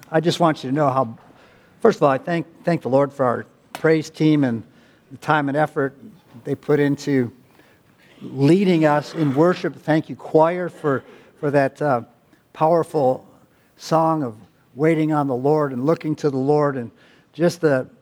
I just want you to know how, first of all, I thank the Lord for our praise team and the time and effort they put into leading us in worship. Thank you, choir, for that powerful song of waiting on the Lord and looking to the Lord, and just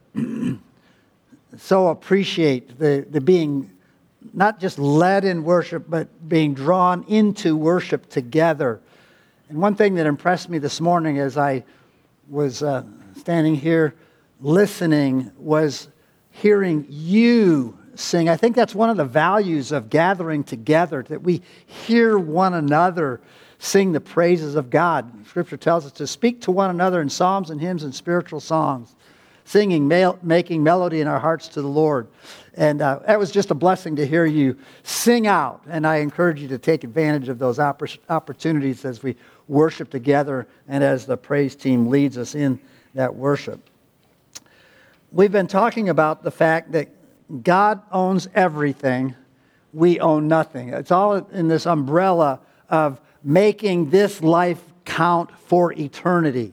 so appreciate the being not just led in worship, but being drawn into worship together. And one thing that impressed me this morning as I was standing here listening was hearing you sing. I think that's one of the values of gathering together, that we hear one another sing the praises of God. Scripture tells us to speak to one another in psalms and hymns and spiritual songs, singing, making melody in our hearts to the Lord. And that was just a blessing to hear you sing out. And I encourage you to take advantage of those opportunities as we worship together and as the praise team leads us in that worship. We've been talking about the fact that God owns everything, we own nothing. It's all in this umbrella of making this life count for eternity.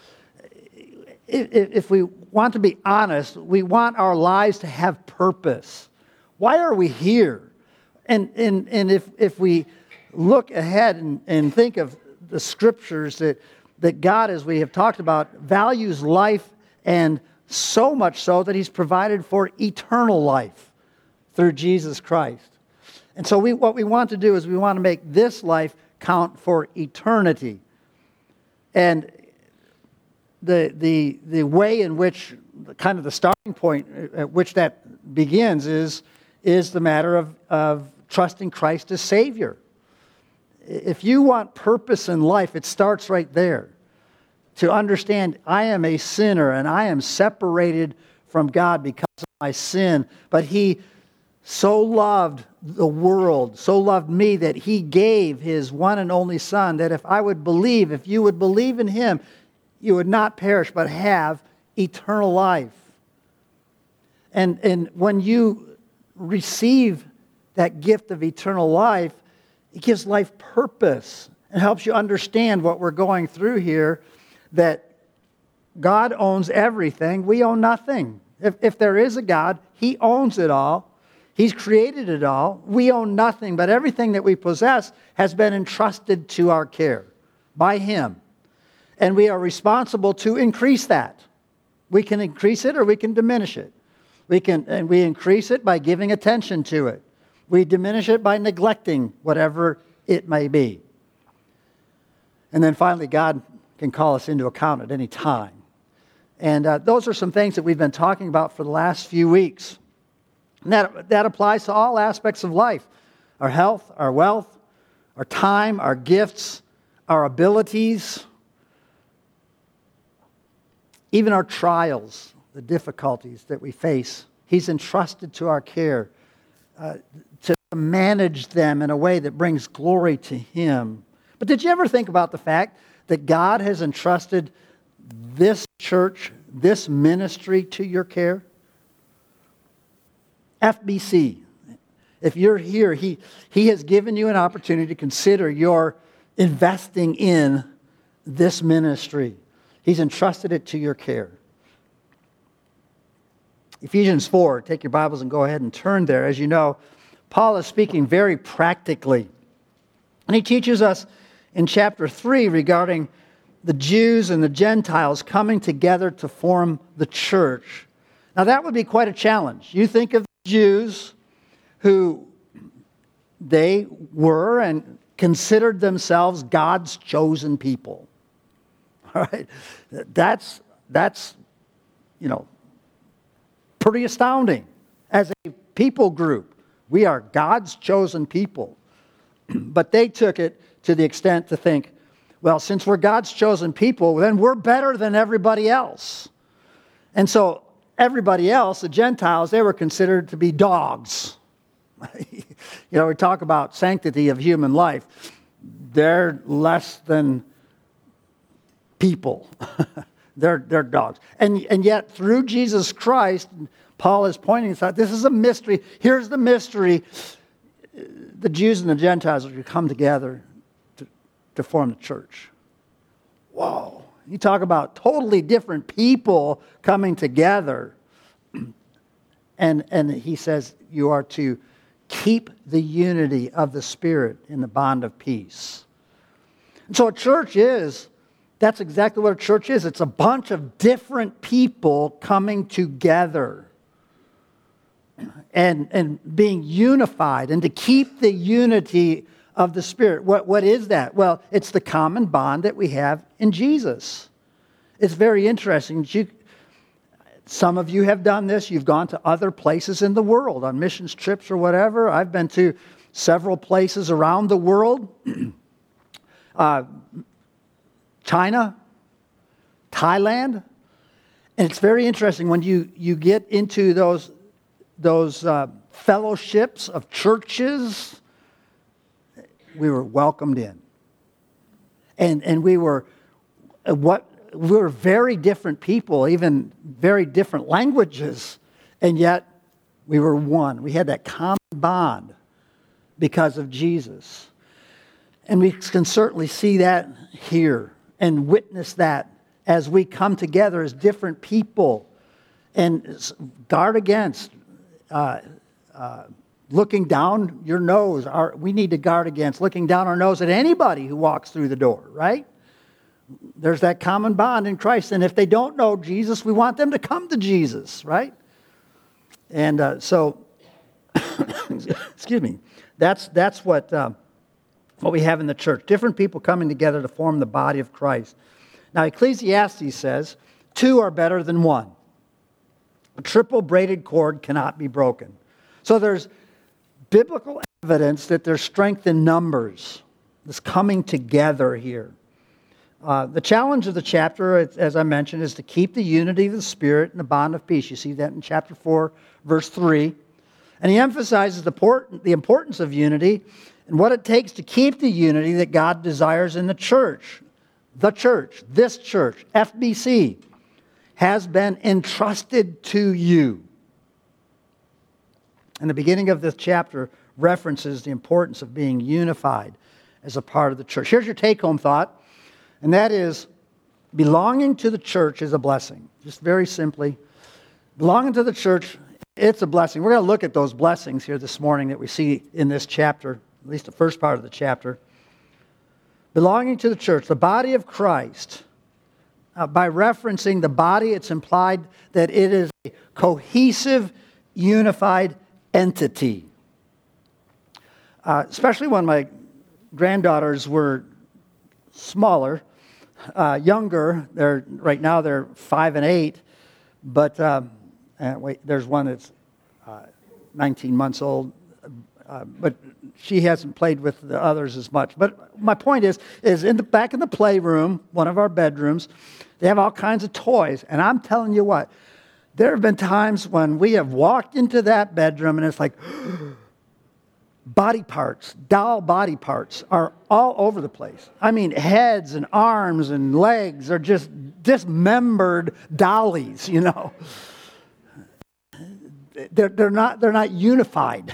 If we want to be honest, we want our lives to have purpose. Why are we here? And if we look ahead and think of the scriptures that God, as we have talked about, values life, and so much so that He's provided for eternal life through Jesus Christ. And so what we want to do is we want to make this life count for eternity. And the way in which, kind of the starting point at which that begins is the matter of trusting Christ as Savior. If you want purpose in life, it starts right there. To understand, I am a sinner and I am separated from God because of my sin, but He so loved the world, so loved me, that He gave His one and only Son, that if you would believe in Him, you would not perish but have eternal life. And when you receive that gift of eternal life, it gives life purpose and helps you understand what we're going through here, that God owns everything, we own nothing. If there is a God, He owns it all. He's created it all. We own nothing, but everything that we possess has been entrusted to our care by Him. And we are responsible to increase that. We can increase it or we can diminish it. We increase it by giving attention to it. We diminish it by neglecting whatever it may be. And then finally, God can call us into account at any time. And those are some things that we've been talking about for the last few weeks. And that applies to all aspects of life. Our health, our wealth, our time, our gifts, our abilities, even our trials, the difficulties that we face. He's entrusted to our care to manage them in a way that brings glory to Him. But did you ever think about the fact that God has entrusted this church, this ministry to your care? FBC, if you're here, He has given you an opportunity to consider your investing in this ministry. He's entrusted it to your care. Ephesians 4, take your Bibles and go ahead and turn there. As you know, Paul is speaking very practically. And he teaches us in chapter 3 regarding the Jews and the Gentiles coming together to form the church. Now that would be quite a challenge. You think of the Jews, who they were and considered themselves God's chosen people. All right? That's pretty astounding. As a people group, we are God's chosen people. But they took it to the extent to think, well, since we're God's chosen people, then we're better than everybody else. And so everybody else, the Gentiles, they were considered to be dogs. We talk about sanctity of human life. They're less than people. They're dogs. And yet, through Jesus Christ, Paul is pointing us out, this is a mystery. Here's the mystery. The Jews and the Gentiles are to come together to form the church. Whoa. You talk about totally different people coming together. And he says you are to keep the unity of the Spirit in the bond of peace. And so a church that's exactly what a church is. It's a bunch of different people coming together and being unified, and to keep the unity of the Spirit. What is that? Well, it's the common bond that we have in Jesus. It's very interesting. Some of you have done this. You've gone to other places in the world on missions trips or whatever. I've been to several places around the world. China, Thailand. And it's very interesting when you get into those fellowships of churches. We were welcomed in. And we were very different people, even very different languages, and yet we were one. We had that common bond because of Jesus. And we can certainly see that here and witness that as we come together as different people and guard against looking down your nose. We need to guard against looking down our nose at anybody who walks through the door, right? There's that common bond in Christ. And if they don't know Jesus, we want them to come to Jesus, right? And so, excuse me, that's what we have in the church. Different people coming together to form the body of Christ. Now, Ecclesiastes says, 2 are better than 1. A triple braided cord cannot be broken. So there's biblical evidence that there's strength in numbers. This coming together here. The challenge of the chapter, as I mentioned, is to keep the unity of the Spirit and the bond of peace. You see that in chapter 4, verse 3. And he emphasizes the importance of unity and what it takes to keep the unity that God desires in the church. The church, this church, FBC, has been entrusted to you. And the beginning of this chapter references the importance of being unified as a part of the church. Here's your take-home thought, and that is belonging to the church is a blessing. Just very simply, belonging to the church, it's a blessing. We're going to look at those blessings here this morning that we see in this chapter, at least the first part of the chapter. Belonging to the church, the body of Christ. By referencing the body, it's implied that it is a cohesive, unified entity. Especially when my granddaughters were smaller, younger. Right now they're 5 and 8, but there's one that's 19 months old, but she hasn't played with the others as much. But my point is back in the playroom, one of our bedrooms, they have all kinds of toys. And I'm telling you what, there have been times when we have walked into that bedroom and it's like body parts, doll body parts are all over the place. I mean, heads and arms and legs are just dismembered dollies, you know. They're not unified.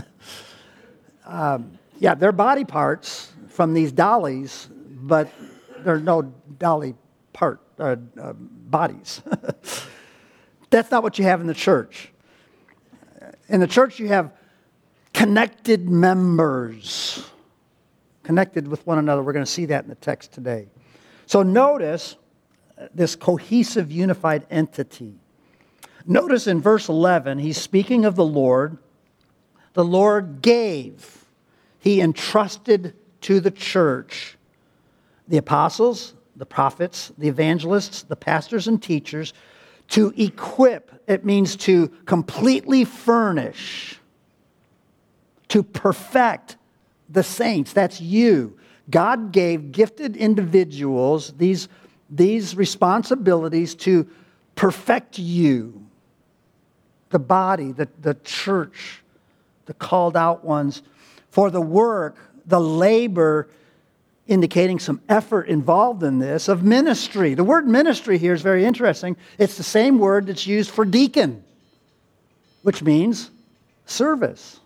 They're body parts from these dollies, but there are no dolly bodies. That's not what you have in the church. In the church, you have connected members, connected with one another. We're going to see that in the text today. So notice this cohesive, unified entity. Notice in verse 11, he's speaking of the Lord. The Lord gave. He entrusted to the church the apostles, the prophets, the evangelists, the pastors and teachers to equip. It means to completely furnish, to perfect the saints. That's you. God gave gifted individuals these responsibilities to perfect you, the body, the church, the called out ones, for the work, the labor, indicating some effort involved in this, of ministry. The word ministry here is very interesting. It's the same word that's used for deacon, which means service.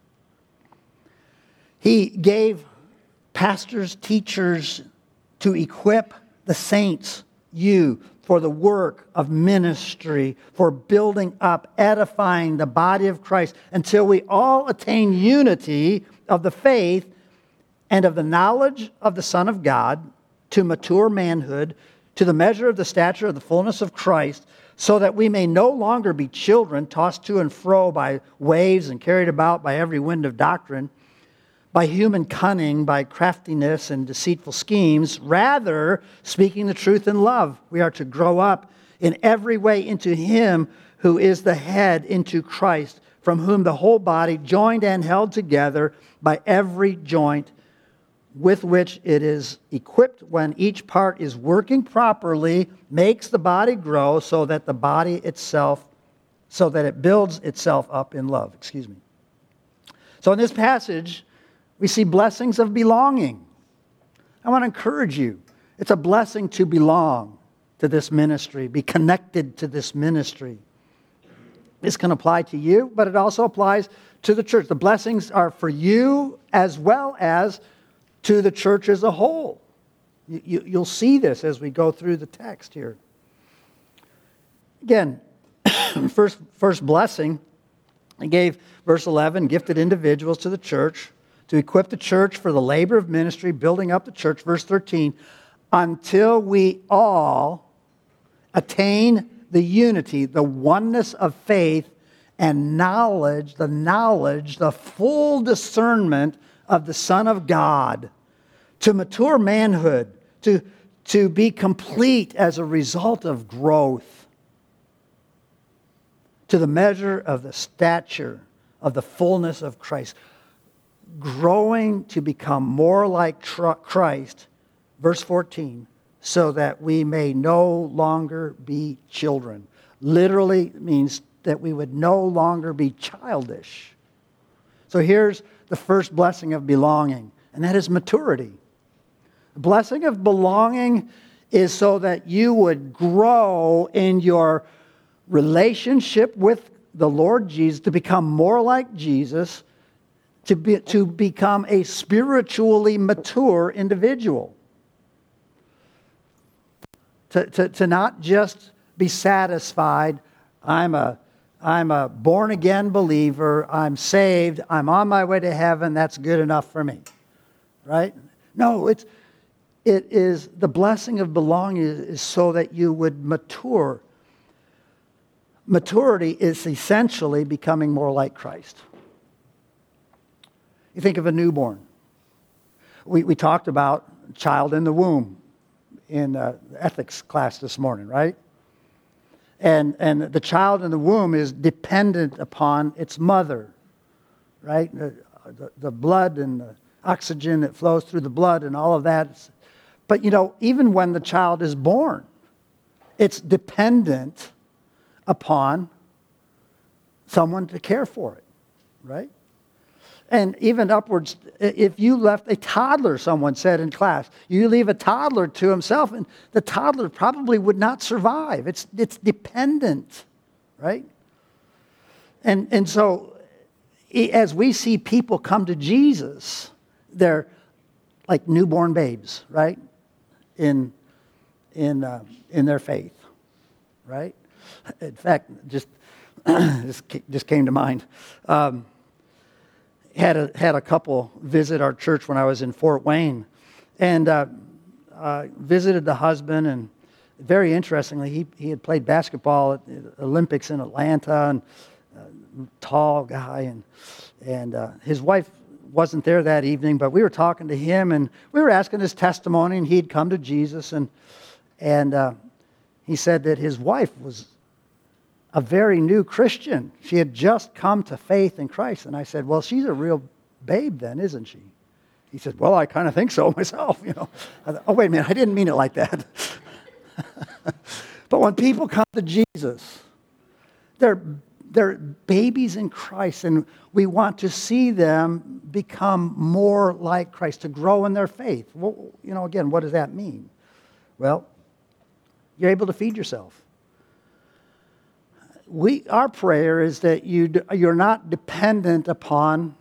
He gave pastors, teachers to equip the saints you for the work of ministry, for building up, edifying the body of Christ until we all attain unity of the faith and of the knowledge of the Son of God, to mature manhood, to the measure of the stature of the fullness of Christ, so that we may no longer be children tossed to and fro by waves and carried about by every wind of doctrine, by human cunning, by craftiness and deceitful schemes. Rather, speaking the truth in love, we are to grow up in every way into Him who is the head, into Christ, from whom the whole body, joined and held together by every joint with which it is equipped when each part is working properly, makes the body grow so that the body itself, so that it builds itself up in love. So in this passage, we see blessings of belonging. I want to encourage you. It's a blessing to belong to this ministry, be connected to this ministry. This can apply to you, but it also applies to the church. The blessings are for you as well as to the church as a whole. You'll see this as we go through the text here. Again, first blessing, he gave, verse 11, gifted individuals to the church, to equip the church for the labor of ministry, building up the church. Verse 13, until we all attain the unity, the oneness of faith and knowledge, the full discernment of the Son of God, to mature manhood, to be complete as a result of growth, to the measure of the stature of the fullness of Christ. Growing to become more like Christ, verse 14, so that we may no longer be children. Literally means that we would no longer be childish. So here's the first blessing of belonging, and that is maturity. The blessing of belonging is so that you would grow in your relationship with the Lord Jesus, to become more like Jesus, to become a spiritually mature individual. To not just be satisfied, I'm a born-again believer, I'm saved, I'm on my way to heaven, that's good enough for me. Right? No, it is the blessing of belonging is so that you would mature. Maturity is essentially becoming more like Christ. You think of a newborn. We talked about child in the womb in ethics class this morning, right? And the child in the womb is dependent upon its mother, right? The blood and the oxygen that flows through the blood and all of that. But, even when the child is born, it's dependent upon someone to care for it, right? And even upwards, if you left a toddler, someone said in class, you leave a toddler to himself, and the toddler probably would not survive. It's dependent, right? And so, as we see people come to Jesus, they're like newborn babes, right? In their faith, right? In fact, just came to mind. Had a couple visit our church when I was in Fort Wayne, and visited the husband, and very interestingly, he had played basketball at the Olympics in Atlanta, and tall guy, and his wife wasn't there that evening, but we were talking to him, and we were asking his testimony, and he'd come to Jesus, and he said that his wife was a very new Christian. She had just come to faith in Christ. And I said, well, she's a real babe then, isn't she? He said, well, I kind of think so myself, I thought, oh, wait a minute, I didn't mean it like that. But when people come to Jesus, they're babies in Christ, and we want to see them become more like Christ, to grow in their faith. Well, again, what does that mean? Well, you're able to feed yourself. Our prayer is that you're not dependent upon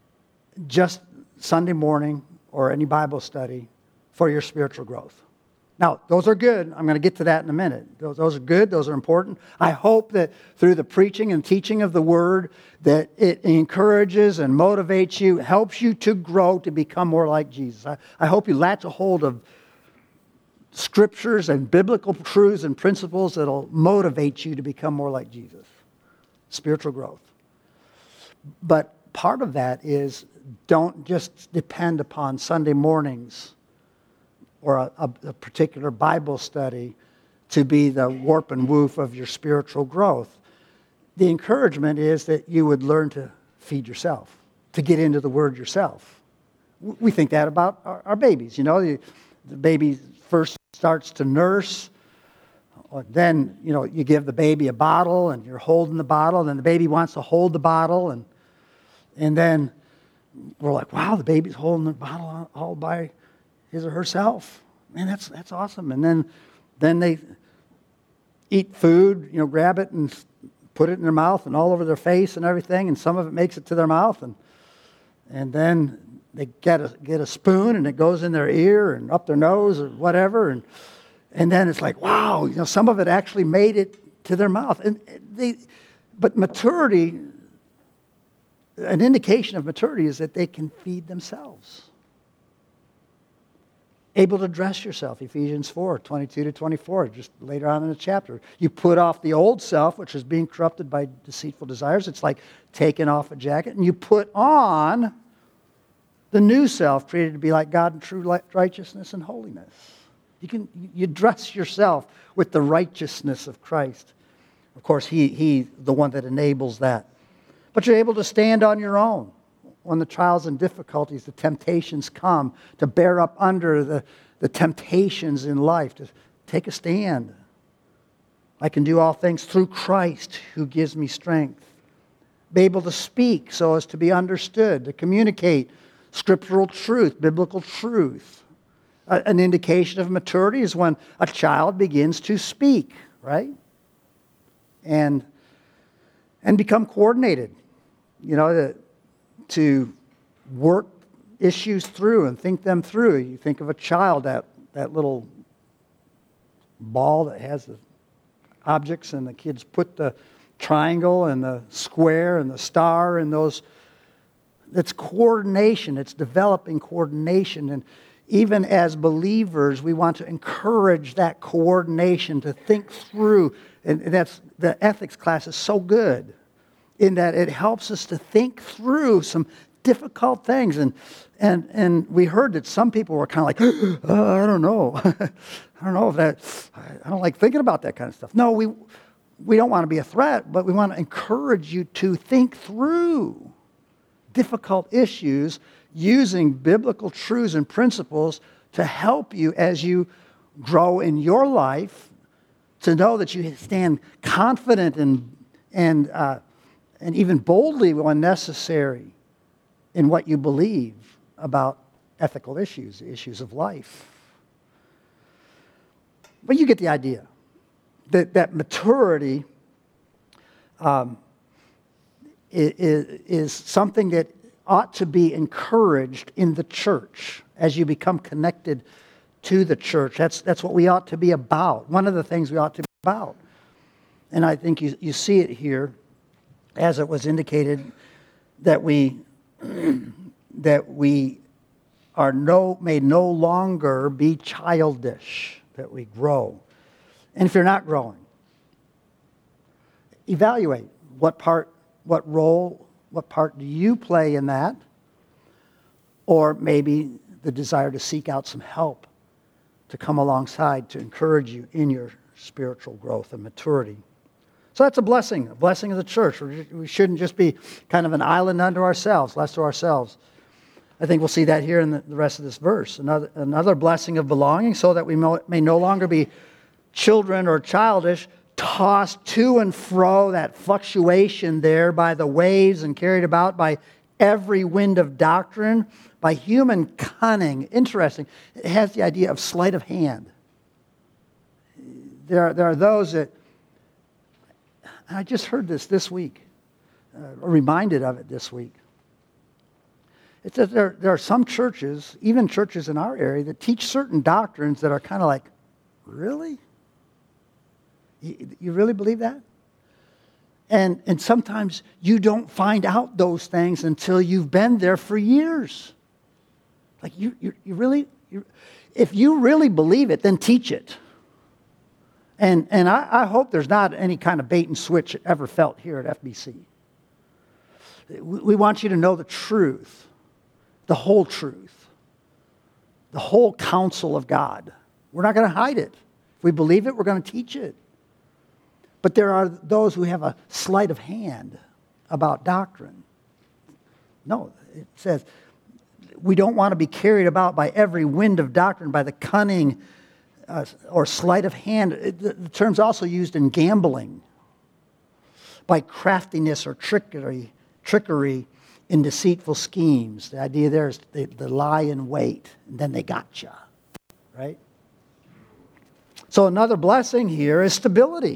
just Sunday morning or any Bible study for your spiritual growth. Now, those are good. I'm going to get to that in a minute. Those are good. Those are important. I hope that through the preaching and teaching of the Word, that it encourages and motivates you, helps you to grow to become more like Jesus. I hope you latch a hold of scriptures and biblical truths and principles that will motivate you to become more like Jesus. Spiritual growth. But part of that is don't just depend upon Sunday mornings or a particular Bible study to be the warp and woof of your spiritual growth. The encouragement is that you would learn to feed yourself, to get into the Word yourself. We think that about our babies. You know, the baby first starts to nurse. Then, you know, you give the baby a bottle and you're holding the bottle, and then the baby wants to hold the bottle, and then we're like, wow, the baby's holding the bottle all by his or herself. Man, that's awesome. And then they eat food, you know, grab it and put it in their mouth and all over their face and everything, and some of it makes it to their mouth, and then they get a spoon and it goes in their ear and up their nose or whatever, and then it's like, wow, you know, some of it actually made it to their mouth. But maturity, an indication of maturity is that they can feed themselves. Able to dress yourself, Ephesians 4, 22 to 24, just later on in the chapter. You put off the old self, which is being corrupted by deceitful desires. It's like taking off a jacket. And you put on the new self, created to be like God in true righteousness and holiness. You dress yourself with the righteousness of Christ. Of course, He the one that enables that. But you're able to stand on your own when the trials and difficulties, the temptations come, to bear up under the temptations in life, to take a stand. I can do all things through Christ who gives me strength. Be able to speak so as to be understood, to communicate scriptural truth, biblical truth. An indication of maturity is when a child begins to speak, right? And become coordinated. You know, to work issues through and think them through. You think of a child, that little ball that has the objects, and the kids put the triangle and the square and the star in those. It's coordination. It's developing coordination. And even as believers, we want to encourage that coordination, to think through. And that's, the ethics class is so good in that it helps us to think through some difficult things. And we heard that some people were kind of like, I don't know. I don't know if that, I don't like thinking about that kind of stuff. No, we don't want to be a threat, but we want to encourage you to think through difficult issues using biblical truths and principles to help you as you grow in your life, to know that you stand confident and even boldly when necessary in what you believe about ethical issues, issues of life. But you get the idea that maturity is something that ought to be encouraged in the church as you become connected to the church. That's what we ought to be about. One of the things we ought to be about. And I think you see it here, as it was indicated, that we are may no longer be childish, that we grow. And if you're not growing, evaluate what part do you play in that, or maybe the desire to seek out some help to come alongside to encourage you in your spiritual growth and maturity. So that's a blessing of the church. We shouldn't just be kind of an island unto ourselves, left to ourselves. I think we'll see that here in the rest of this verse. Another blessing of belonging, so that we may no longer be children or childish, tossed to and fro, that fluctuation there by the waves and carried about by every wind of doctrine, by human cunning. Interesting. It has the idea of sleight of hand. There are those that, and I just heard this week, reminded of it this week. It's that there are some churches, even churches in our area, that teach certain doctrines that are kind of like Really? You really believe that? And sometimes you don't find out those things until you've been there for years. Like you really, if you really believe it, then teach it. And I hope there's not any kind of bait and switch ever felt here at FBC. We want you to know the truth, the whole truth, the whole counsel of God. We're not going to hide it. If we believe it, we're going to teach it. But there are those who have a sleight of hand about doctrine. No, it says we don't want to be carried about by every wind of doctrine, by the cunning or sleight of hand. The term's also used in gambling, by craftiness or trickery in deceitful schemes. The idea there is they lie in wait, and then they got you, right? So another blessing here is stability.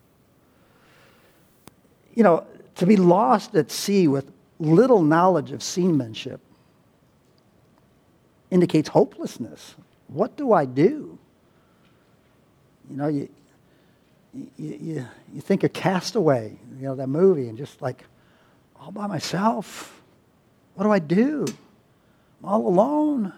You know, to be lost at sea with little knowledge of seamanship indicates hopelessness. What do I do? You know, you think of Castaway, you know, that movie, and just like, all by myself. What do I do? I'm all alone.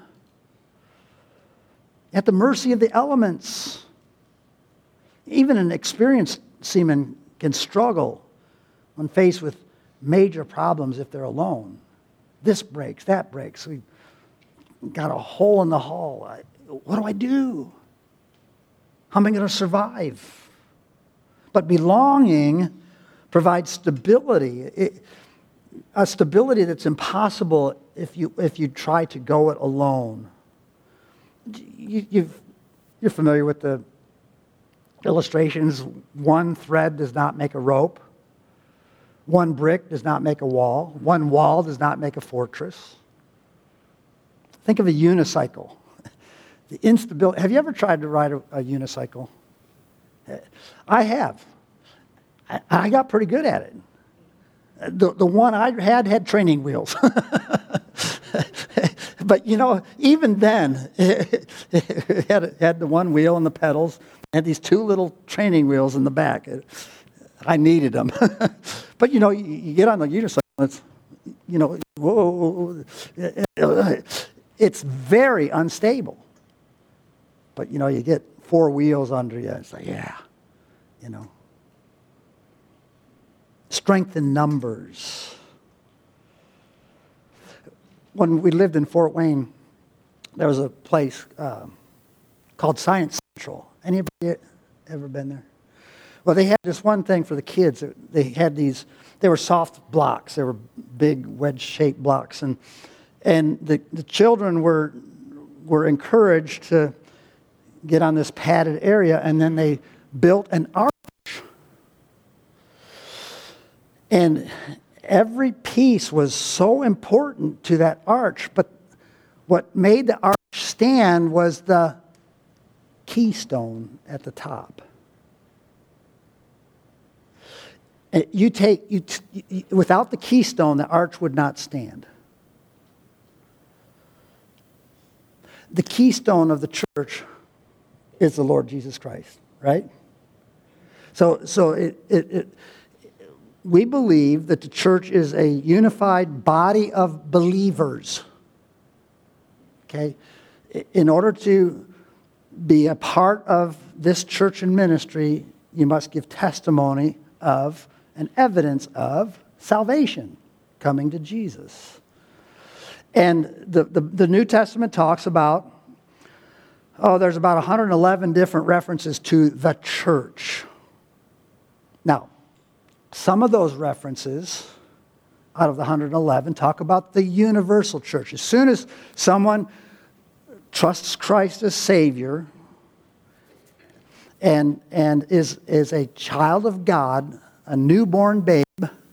At the mercy of the elements. Even an experienced seaman can struggle when faced with major problems if they're alone. This breaks, that breaks. We got a hole in the hull. What do I do? How am I going to survive? But belonging provides stability. A stability that's impossible if you try to go it alone. You're familiar with the illustrations. One thread does not make a rope. One brick does not make a wall. One wall does not make a fortress. Think of a unicycle. The instability. Have you ever tried to ride a unicycle? I have. I got pretty good at it. The one I had training wheels. But, you know, even then, it had the one wheel and the pedals. It had these two little training wheels in the back. I needed them. But, you know, you get on the unicycle, it's, you know, whoa. It's very unstable. But, you know, you get four wheels under you. It's like, yeah, you know. Strength in numbers. When we lived in Fort Wayne, there was a place called Science Central. Anybody ever been there? Well, they had this one thing for the kids. They had these, they were soft blocks. They were big wedge-shaped blocks. And the children were encouraged to get on this padded area, and then they built an arch. And every piece was so important to that arch, but what made the arch stand was the keystone at the top. Without the keystone, the arch would not stand. The keystone of the church is the Lord Jesus Christ, right? So we believe that the church is a unified body of believers. Okay? In order to be a part of this church and ministry, you must give testimony of and evidence of salvation, coming to Jesus. And the New Testament talks about, there's about 111 different references to the church. Now, some of those references out of the 111 talk about the universal church. As soon as someone trusts Christ as Savior and is a child of God, a newborn babe,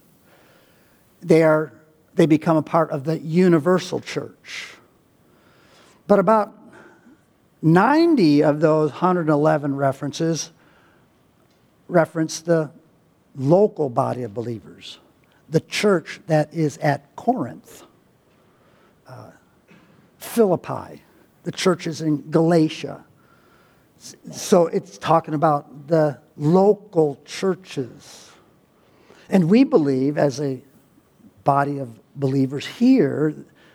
they become a part of the universal church. But about 90 of those 111 references reference the local body of believers, the church that is at Corinth, Philippi, the churches in Galatia, So it's talking about the local churches. And we believe, as a body of believers here,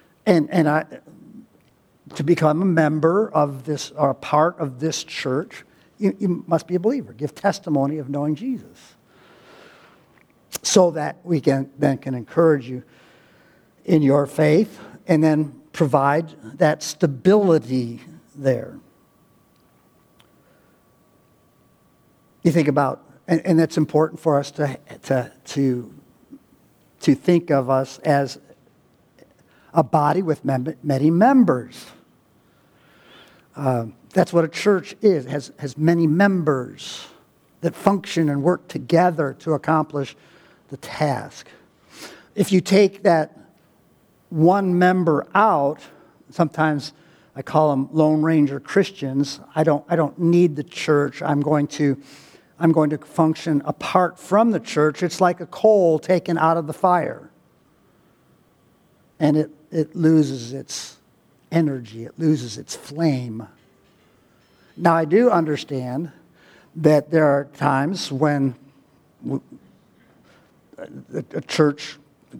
to become a member of this, or a part of this church, you must be a believer. Give testimony of knowing Jesus. So that we can encourage you in your faith and then provide that stability there. You think about, and it's important for us to think of us as a body with many members. That's what a church is. It has many members that function and work together to accomplish the task. If you take that one member out, sometimes I call them Lone Ranger Christians. I don't need the church. I'm going to function apart from the church. It's like a coal taken out of the fire. And it loses its energy. It loses its flame. Now, I do understand that there are times when a church,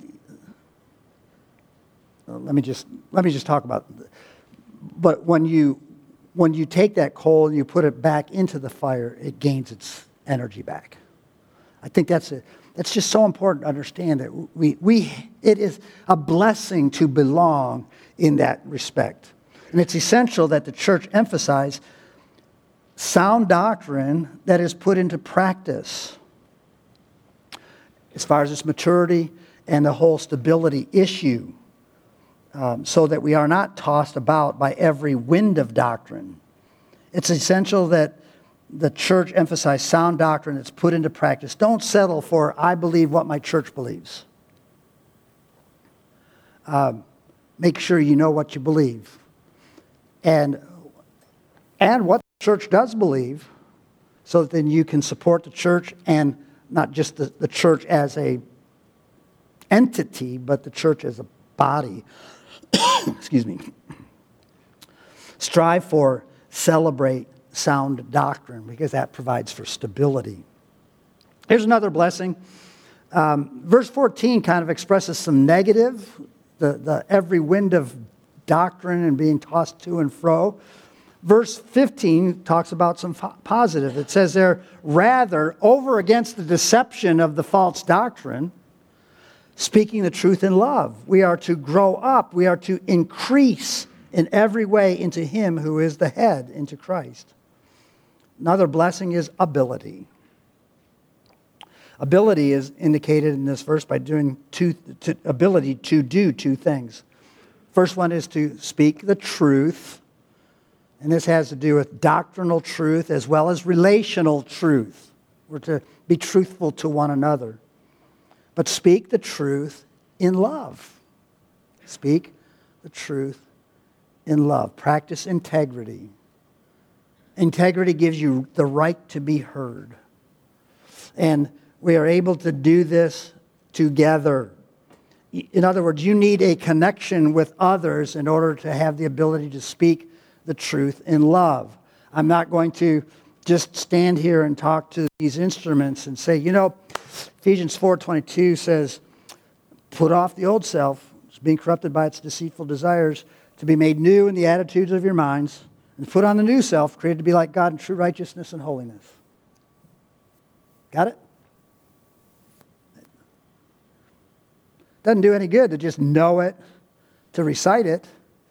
let me just talk about, but when you take that coal and you put it back into the fire, it gains its energy back. I think that's just so important to understand that it is a blessing to belong in that respect. And it's essential that the church emphasize sound doctrine that is put into practice as far as its maturity and the whole stability issue, so that we are not tossed about by every wind of doctrine. It's essential that the church emphasize sound doctrine that's put into practice. Don't settle for, I believe what my church believes. Make sure you know what you believe. And what the church does believe, so that then you can support the church, and not just the church as a entity, but the church as a body. Excuse me. Strive for, celebrate sound doctrine, because that provides for stability. Here's another blessing. Verse 14 kind of expresses some negative, the every wind of doctrine and being tossed to and fro. Verse 15 talks about some positive. It says there, rather, over against the deception of the false doctrine, speaking the truth in love. We are to grow up. We are to increase in every way into Him who is the head, into Christ. Another blessing is ability. Ability is indicated in this verse by doing ability to do two things. First one is to speak the truth. And this has to do with doctrinal truth as well as relational truth. We're to be truthful to one another. But speak the truth in love. Speak the truth in love. Practice integrity. Integrity gives you the right to be heard. And we are able to do this together. In other words, you need a connection with others in order to have the ability to speak the truth in love. I'm not going to just stand here and talk to these instruments and say, Ephesians 4:22 says, put off the old self, it's being corrupted by its deceitful desires, to be made new in the attitudes of your minds, and put on the new self, created to be like God in true righteousness and holiness. Got it? Doesn't do any good to just know it, to recite it.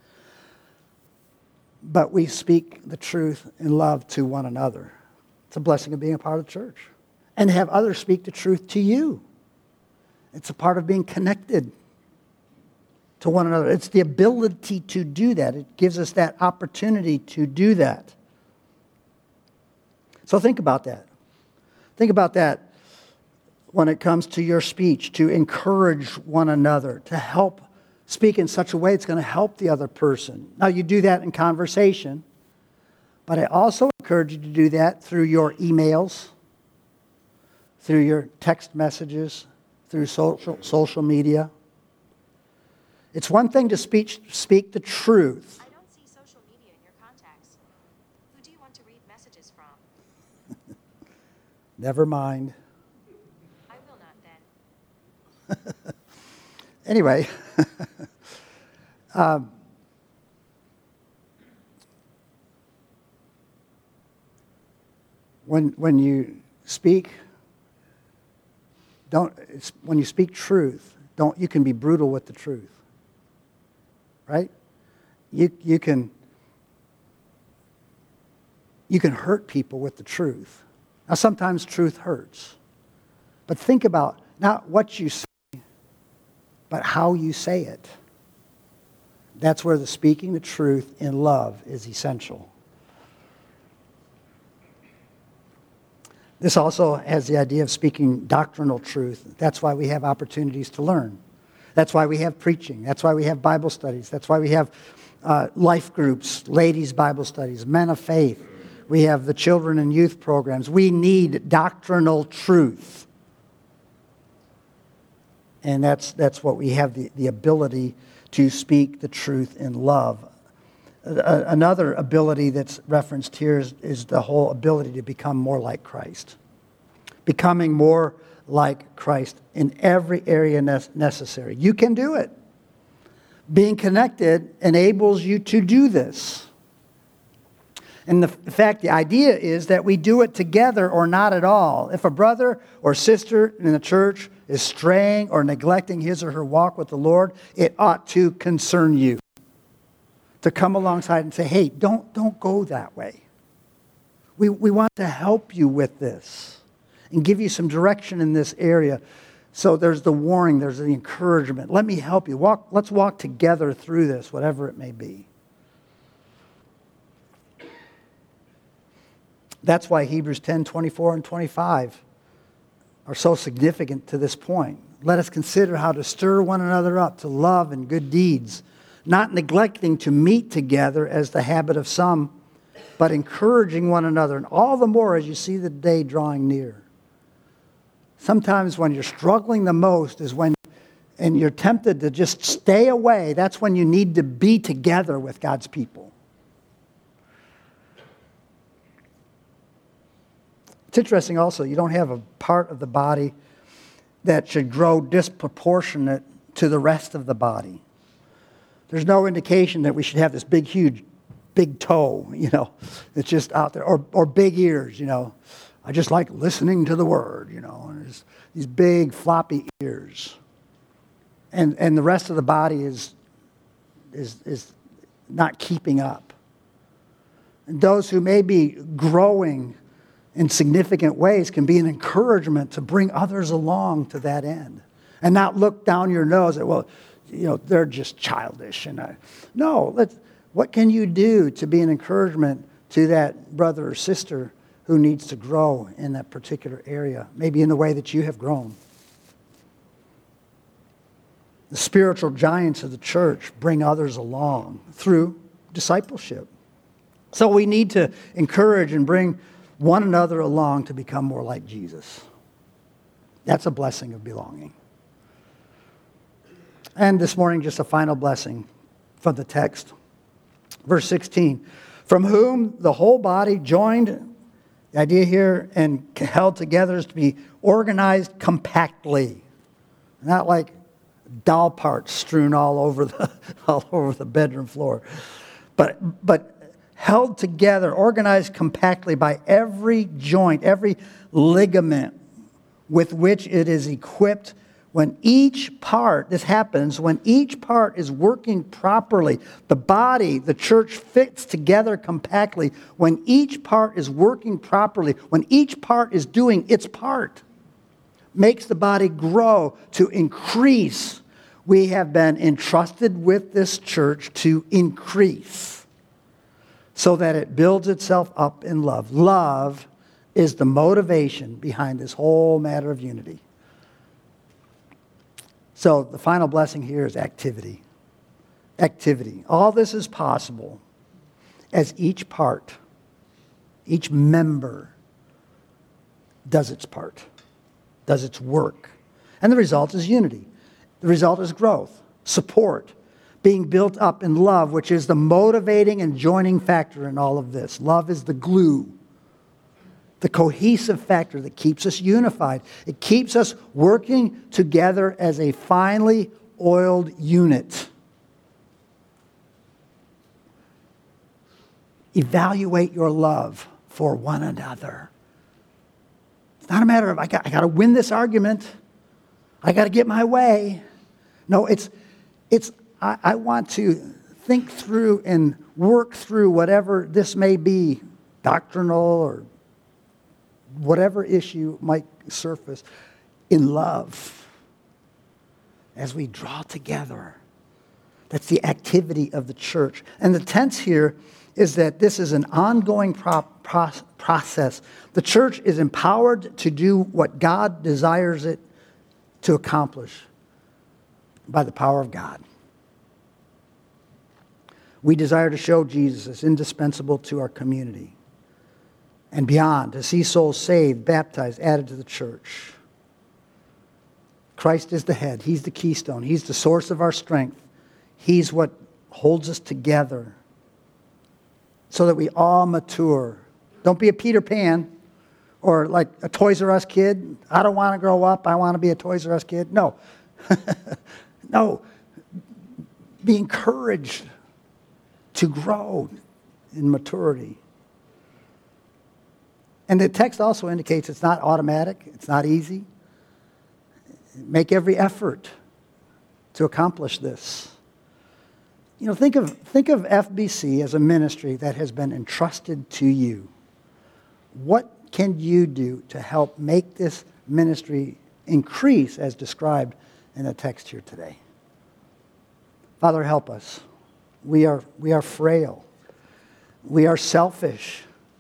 But we speak the truth in love to one another. It's a blessing of being a part of the church. And to have others speak the truth to you. It's a part of being connected to one another. It's the ability to do that. It gives us that opportunity to do that. So think about that. Think about that when it comes to your speech, to encourage one another, to help speak in such a way it's going to help the other person. Now, you do that in conversation, but I also encourage you to do that through your emails, through your text messages, through social media. It's one thing to speak the truth. I don't see social media in your contacts. Who do you one to read messages from. Never mind. I will not then. Anyway, when you speak, when you speak truth, you can be brutal with the truth, right? You can hurt people with the truth. Now, sometimes truth hurts, but think about not what you say, but how you say it. That's where the speaking the truth in love is essential. This also has the idea of speaking doctrinal truth. That's why we have opportunities to learn. That's why we have preaching. That's why we have Bible studies. That's why we have life groups, ladies' Bible studies, men of faith. We have the children and youth programs. We need doctrinal truth. And that's what we have the ability to speak the truth in love. Another ability that's referenced here is the whole ability to become more like Christ. Becoming more like Christ in every area necessary. You can do it. Being connected enables you to do this. And in fact, the idea is that we do it together or not at all. If a brother or sister in the church is straying or neglecting his or her walk with the Lord, it ought to concern you. To come alongside and say, hey, don't go that way. We want to help you with this and give you some direction in this area. So there's the warning, there's the encouragement. Let me help you. Let's walk together through this, whatever it may be. That's why Hebrews 10, 24 and 25 are so significant to this point. Let us consider how to stir one another up to love and good deeds, not neglecting to meet together as the habit of some, but encouraging one another, and all the more as you see the day drawing near. Sometimes when you're struggling the most is when, and you're tempted to just stay away, that's when you need to be together with God's people. It's interesting also, you don't have a part of the body that should grow disproportionate to the rest of the body. There's no indication that we should have this huge toe, that's just out there, or big ears, I just like listening to the word, and there's these big floppy ears. And the rest of the body is not keeping up. And those who may be growing in significant ways can be an encouragement to bring others along to that end. And not look down your nose at, they're just childish. What can you do to be an encouragement to that brother or sister who needs to grow in that particular area, maybe in the way that you have grown? The spiritual giants of the church bring others along through discipleship. So we need to encourage and bring one another along to become more like Jesus. That's a blessing of belonging. And this morning, just a final blessing from the text. Verse 16, from whom the whole body joined, the idea here, and held together is to be organized compactly. Not like doll parts strewn all over the bedroom floor. But held together, organized compactly by every joint, every ligament with which it is equipped. When each part, this happens, when each part is working properly, the body, the church fits together compactly. When each part is working properly, when each part is doing its part, makes the body grow to increase. We have been entrusted with this church to increase so that it builds itself up in love. Love is the motivation behind this whole matter of unity. So the final blessing here is activity. Activity. All this is possible as each part, each member does its part, does its work. And the result is unity. The result is growth, support, being built up in love, which is the motivating and joining factor in all of this. Love is the glue, the cohesive factor that keeps us unified. It keeps us working together as a finely oiled unit. Evaluate your love for one another. It's not a matter of, I got to win this argument. I got to get my way. No, I want to think through and work through whatever this may be, doctrinal or whatever issue might surface, in love as we draw together. That's the activity of the church. And the tense here is that this is an ongoing process. The church is empowered to do what God desires it to accomplish by the power of God. We desire to show Jesus as indispensable to our community and beyond, to see souls saved, baptized, added to the church. Christ is the head. He's the keystone. He's the source of our strength. He's what holds us together so that we all mature. Don't be a Peter Pan or like a Toys R Us kid. I don't want to grow up. I want to be a Toys R Us kid. No. No. Be encouraged to grow in maturity. And the text also indicates it's not automatic. It's not easy. Make every effort to accomplish this. You know, think of FBC as a ministry that has been entrusted to you. What can you do to help make this ministry increase as described in the text here today? Father, help us. We are frail. We are selfish.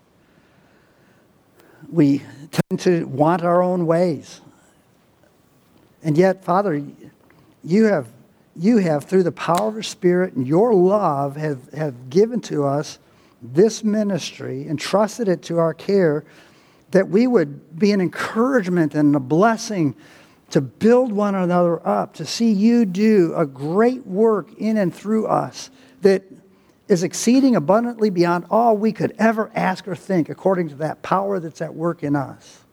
We tend to want our own ways. And yet, Father, you have through the power of your Spirit and your love have given to us this ministry, entrusted it to our care, that we would be an encouragement and a blessing to build one another up, to see you do a great work in and through us that is exceeding abundantly beyond all we could ever ask or think, according to that power that's at work in us.